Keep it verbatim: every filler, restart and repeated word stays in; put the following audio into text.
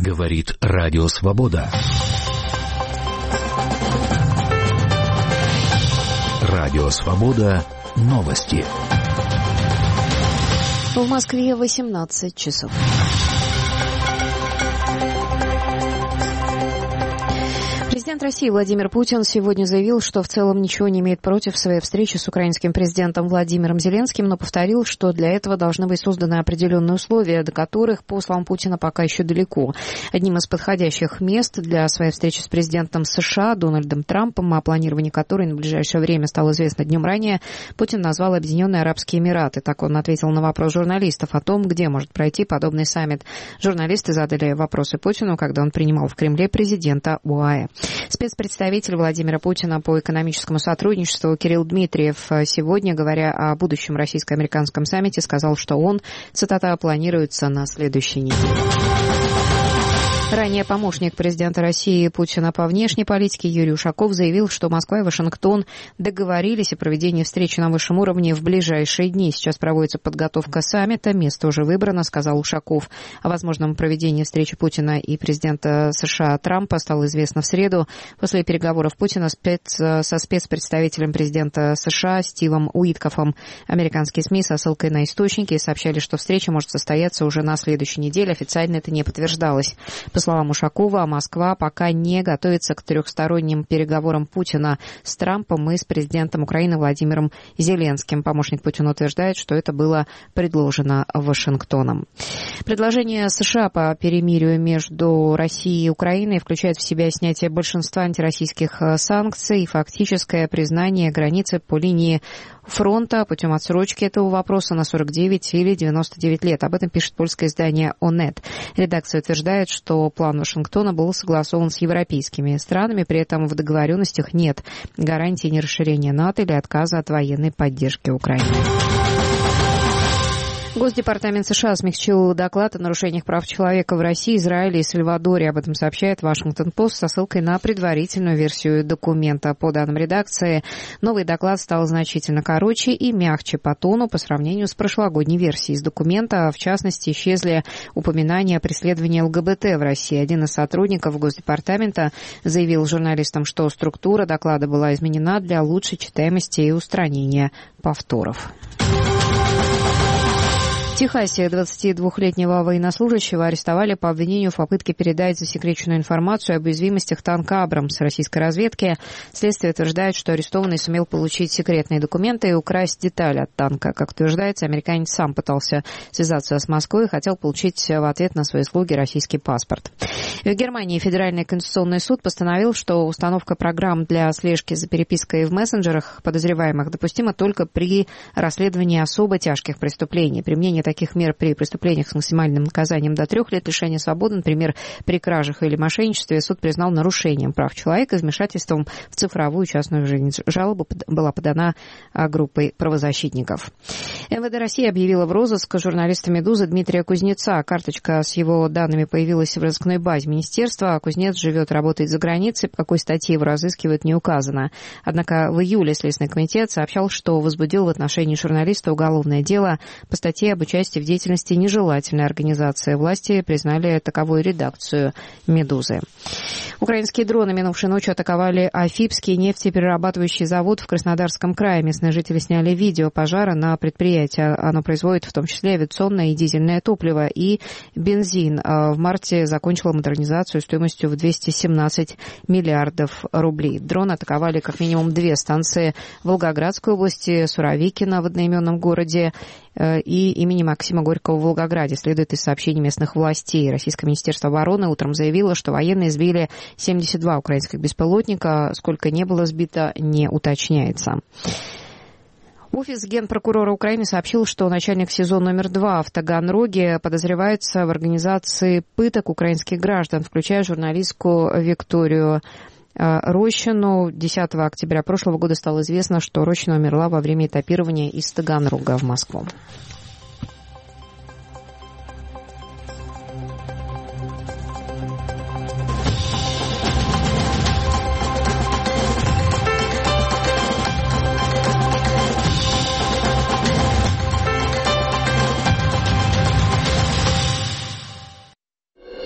Говорит Радио Свобода. Радио Свобода. Новости. В Москве восемнадцать часов. Президент России Владимир Путин сегодня заявил, что в целом ничего не имеет против своей встречи с украинским президентом Владимиром Зеленским, но повторил, что для этого должны быть созданы определенные условия, до которых, по словам Путина, пока еще далеко. Одним из подходящих мест для своей встречи с президентом США Дональдом Трампом, о планировании которой на ближайшее время стало известно днем ранее, Путин назвал Объединенные Арабские Эмираты. Так он ответил на вопрос журналистов о том, где может пройти подобный саммит. Журналисты задали вопросы Путину, когда он принимал в Кремле президента ОАЭ. Спецпредставитель Владимира Путина по экономическому сотрудничеству Кирилл Дмитриев сегодня, говоря о будущем российско-американском саммите, сказал, что он, цитата, планируется на следующей неделе. Ранее помощник президента России Путина по внешней политике Юрий Ушаков заявил, что Москва и Вашингтон договорились о проведении встречи на высшем уровне в ближайшие дни. Сейчас проводится подготовка саммита, место уже выбрано, сказал Ушаков. О возможном проведении встречи Путина и президента США Трампа стало известно в среду. После переговоров Путина спец, со спецпредставителем президента США Стивом Уиткофом американские СМИ со ссылкой на источники сообщали, что встреча может состояться уже на следующей неделе. Официально это не подтверждалось. По словам Ушакова, Москва пока не готовится к трехсторонним переговорам Путина с Трампом и с президентом Украины Владимиром Зеленским. Помощник Путина утверждает, что это было предложено Вашингтоном. Предложение США по перемирию между Россией и Украиной включает в себя снятие большинства антироссийских санкций и фактическое признание границы по линии фронта путем отсрочки этого вопроса на сорок девять или девяносто девять лет. Об этом пишет польское издание «Онет». Редакция утверждает, что план Вашингтона был согласован с европейскими странами, при этом в договоренностях нет гарантии нерасширения НАТО или отказа от военной поддержки Украины. Госдепартамент США смягчил доклад о нарушениях прав человека в России, Израиле и Сальвадоре. Об этом сообщает Вашингтон-Пост со ссылкой на предварительную версию документа. По данным редакции, новый доклад стал значительно короче и мягче по тону по сравнению с прошлогодней версией. Из документа, в частности, исчезли упоминания о преследовании ЛГБТ в России. Один из сотрудников Госдепартамента заявил журналистам, что структура доклада была изменена для лучшей читаемости и устранения повторов. В Техасе двадцатидвухлетнего военнослужащего арестовали по обвинению в попытке передать засекреченную информацию об уязвимостях танка «Абрамс» российской разведки. Следствие утверждает, что арестованный сумел получить секретные документы и украсть детали от танка. Как утверждается, американец сам пытался связаться с Москвой и хотел получить в ответ на свои услуги российский паспорт. В Германии Федеральный конституционный суд постановил, что установка программ для слежки за перепиской в мессенджерах подозреваемых допустима только при расследовании особо тяжких преступлений. Применение таких мер при преступлениях с максимальным наказанием до трех лет лишения свободы, например, при кражах или мошенничестве, суд признал нарушением прав человека и вмешательством в цифровую частную жизнь. Жалоба была подана группой правозащитников. эм вэ дэ России объявила в розыск журналиста «Медузы» Дмитрия Кузнеца. Карточка с его данными появилась в розыскной базе министерства, а Кузнец живет, работает за границей. По какой статье его разыскивают, не указано. Однако в июле Следственный комитет сообщал, что возбудил в отношении журналиста уголовное дело по статье об участии в деятельности нежелательной организации. Власти признали таковой редакцию «Медузы». Украинские дроны минувшей ночью атаковали Афипский нефтеперерабатывающий завод в Краснодарском крае. Местные жители сняли видео пожара на предприятии. Оно производит в том числе авиационное и дизельное топливо и бензин. В марте закончила модернизацию стоимостью в двести семнадцать миллиардов рублей. Дроны атаковали как минимум две станции в Волгоградской области, Суровикино в одноименном городе и имени Максима Горького в Волгограде. Следует из сообщений местных властей. Российское министерство обороны утром заявило, что военные сбили семьдесят два украинских беспилотника. Сколько не было сбито, не уточняется. Офис генпрокурора Украины сообщил, что начальник СИЗО номер два в Таганроге подозревается в организации пыток украинских граждан, включая журналистку Викторию Рощину. десятого октября прошлого года стало известно, что Рощина умерла во время этапирования из Таганрога в Москву.